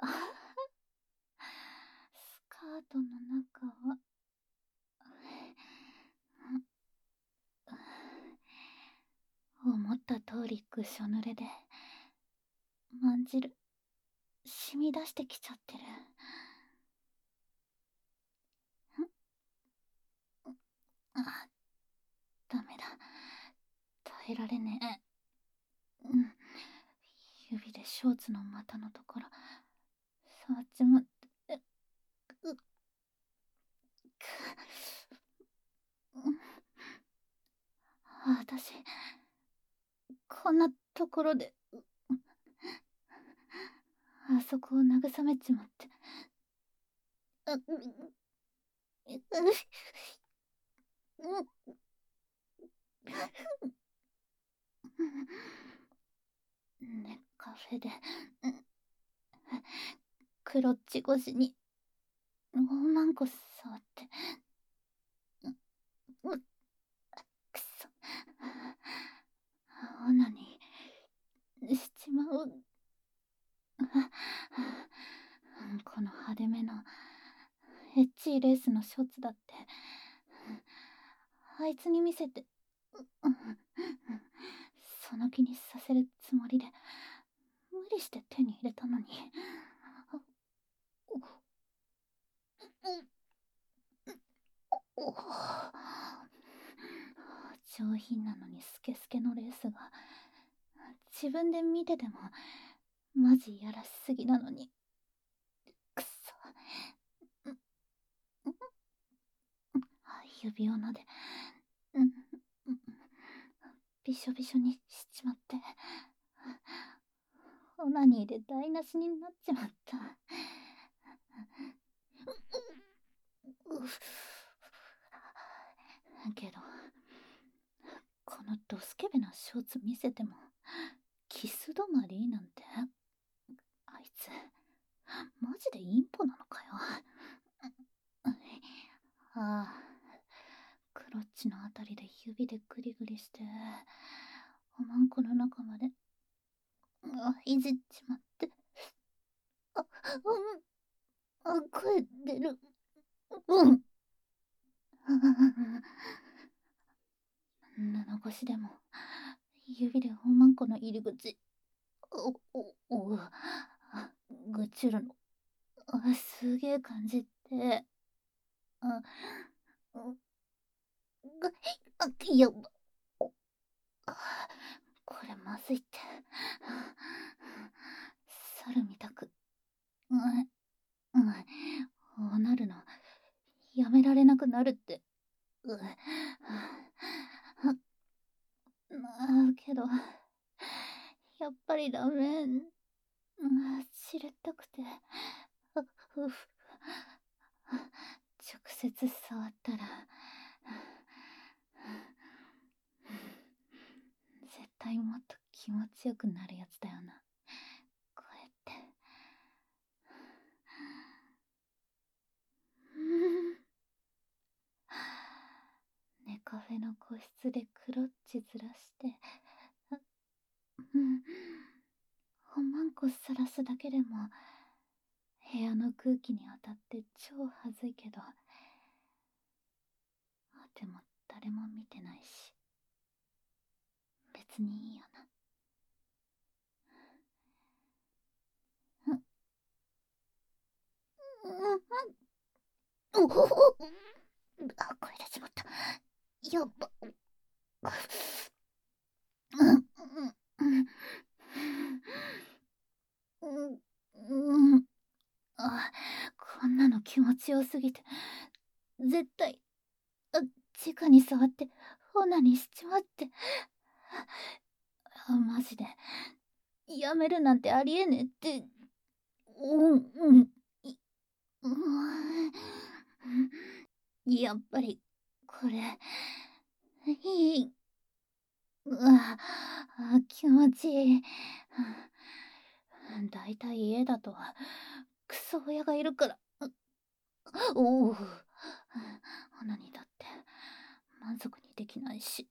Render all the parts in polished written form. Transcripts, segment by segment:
スカートの中は、思った通りぐしょ濡れで、まんじる、染み出してきちゃってる。あ、ダメだ。耐えられねえ。指でショーツの股のところ、触っちまって。う、く、私、こんなところで、あそこを慰めちまって。う、ね、カフェで、クロッチ越しに、大マンコ触って、くそ、オナニーしちまう。この派手めの、エッチいレースのショーツだって、あいつに見せて、その気にさせるつもりで、無理して手に入れたのに。上品なのにスケスケのレースが、自分で見ててもマジやらしすぎなのに。くっそ。指輪で、びしょびしょにしちまって、オナニーで台無しになっちまった。けど、このドスケベなショーツ見せても、キス止まりなんて、あいつ、マジでインポなのかよ。ああ、クロッチのあたりで指でグリグリして、おまんこの中まで、いじっちまって。声出る。布越しでも、指でおまんこの入り口、ぐちゅるの。すげえ感じて、あ、やば。これまずいって。猿みたく、こうなるの、やめられなくなるって。けど、やっぱりダメ。知りたくて。直接触ったら、絶対もっと気持ちよくなるやつだよな。これって。ネカフェの個室でクロッチずらして、おまんこさらすだけでも、部屋の空気に当たって超はずいけど、でも誰も見てないし、別にいいよな。声出しまった。やば。こんなの気持ちよすぎて、絶対、直に触ってオナにしちまって。マジで、やめるなんてありえねえって。いやっぱり、これ、いい。気持ちいい。だいたい家だと、クソ親がいるから。おお、花にだって満足にできないし。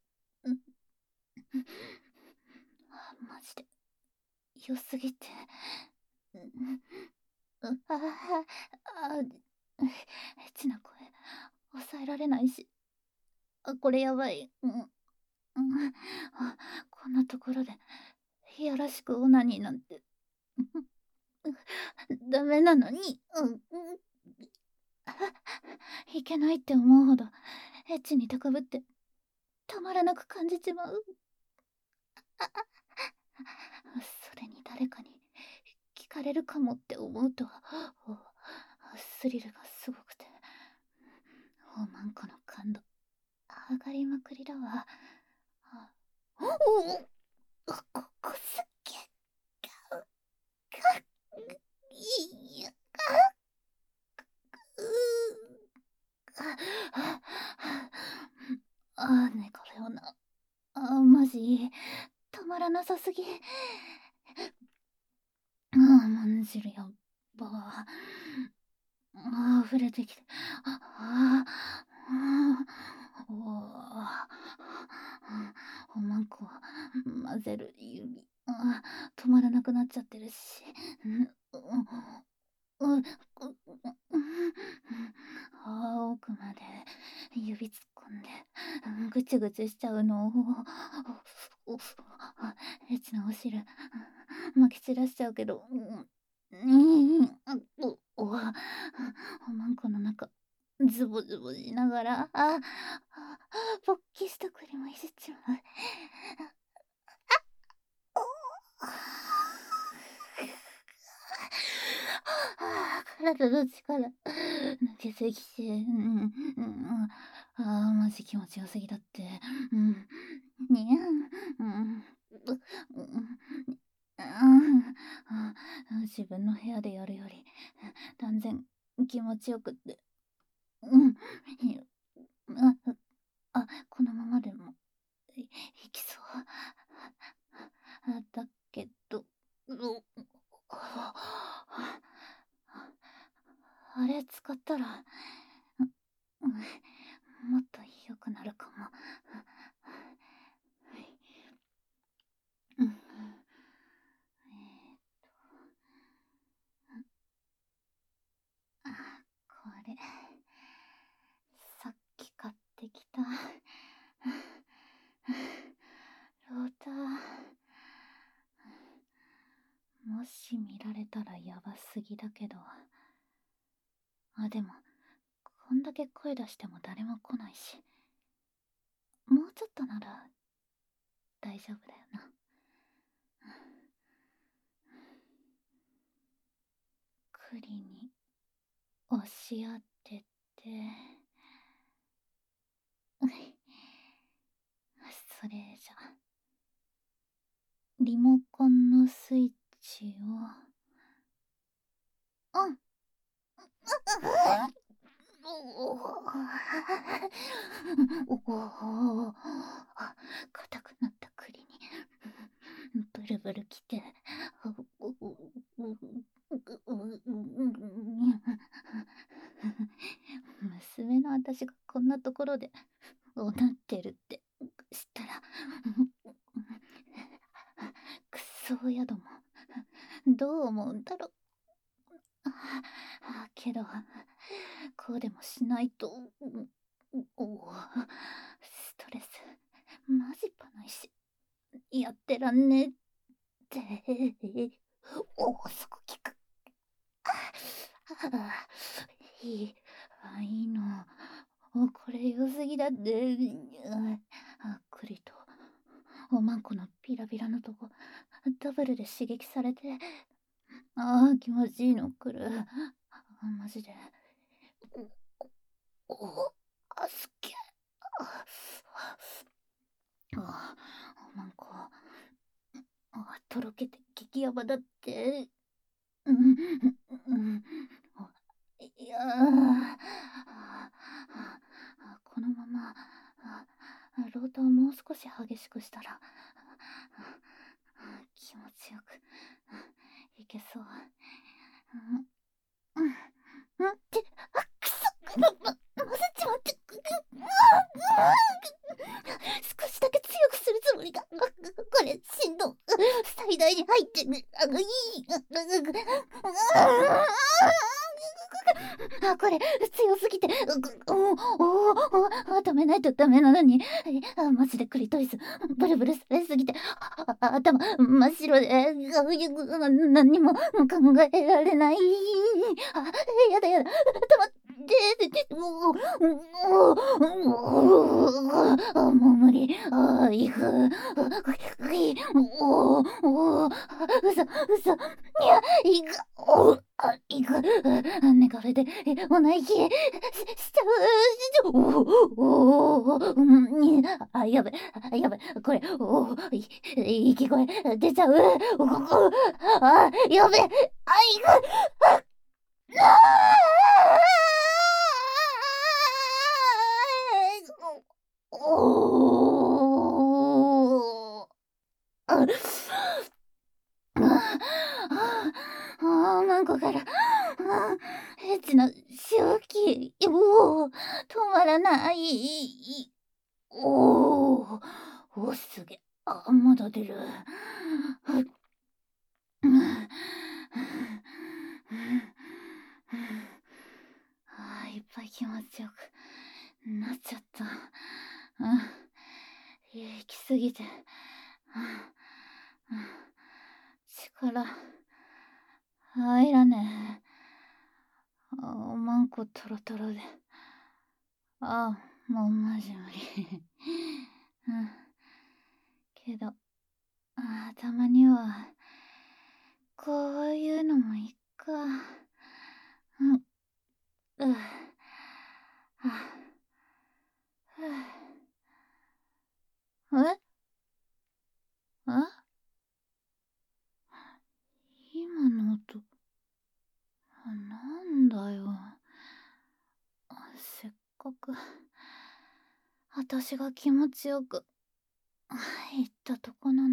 マジで良すぎて。 エッチな声、抑えられないし。これやばい。こんなところで、いやらしくオナニーなんて、ダメなのに、いけないって思うほど、エッチに高ぶって、たまらなく感じちまう。それに誰かに聞かれるかもって思うと、スリルがすごくて、おまんこの感度、上がりまくりだわ。ここすっげいや、ねこれをな、マジ、たまらなさすぎ。まんじるやっば。溢れてきて。おまんこ、混ぜる指、止まらなくなっちゃってるし。奥まで指突っ込んで、ぐちぐちしちゃうのを、エッチなお汁、まき散らしちゃうけど、おまんこの中、ズボズボしながら、勃起した栗もいじっちまう。体の力抜けてきて、マジ気持ちよすぎだって。にゃん、自分の部屋でやるより断然気持ちよくって、このままでもいきそう。だけど、あれ使ったら、もっと良くなるかも。うん、これ、さっき買ってきたローター。もし見られたらやばすぎだけど、でもこんだけ声出しても誰も来ないし、もうちょっとなら大丈夫だよな。栗に押し当てて、それじゃリモコンのスイッチを硬くなった栗にブルブルきて、娘の私がこんなところでおなってるって知ったら、くそ親どもどう思うんだろう。けどこうでもしないと、ストレスマジパないし、やってらんねえって。そこ効く。いいの。これ良すぎだって。栗とおまんこのピラピラのとこダブルで刺激されて、気持ちいいのくる。マジで。すっげえ。おまんこ、とろけて激ヤバだって。いやこのままローターをもう少し激しくしたら気持ちよくいけそう。くそ、混ぜちまって。少しだけ強くするつもりが、これ振動最大に入ってる。 これ強すぎて、止めないとダメなのに。マジでクリトリス、ブルブルされすぎて、頭真っ白で、何にも考えられない。やだやだ、止まって、もう無理。行く。嘘。いや、行く。行く。寝壁で、おな息、しちゃう。やべ、これ、息声出ちゃう。やべ、行く。おーあマンコから、エッチな周期、止まらない。すげえ。まだ出る。いっぱい気持ちよくなっちゃった。行き過ぎて、力入らねえ。マンコトロトロで。もうマジ無理。けど、たまには、こういうのもいっか。うぅ。え今の音、なんだよ。せっかく、私が気持ちよく、言ったとこなのに。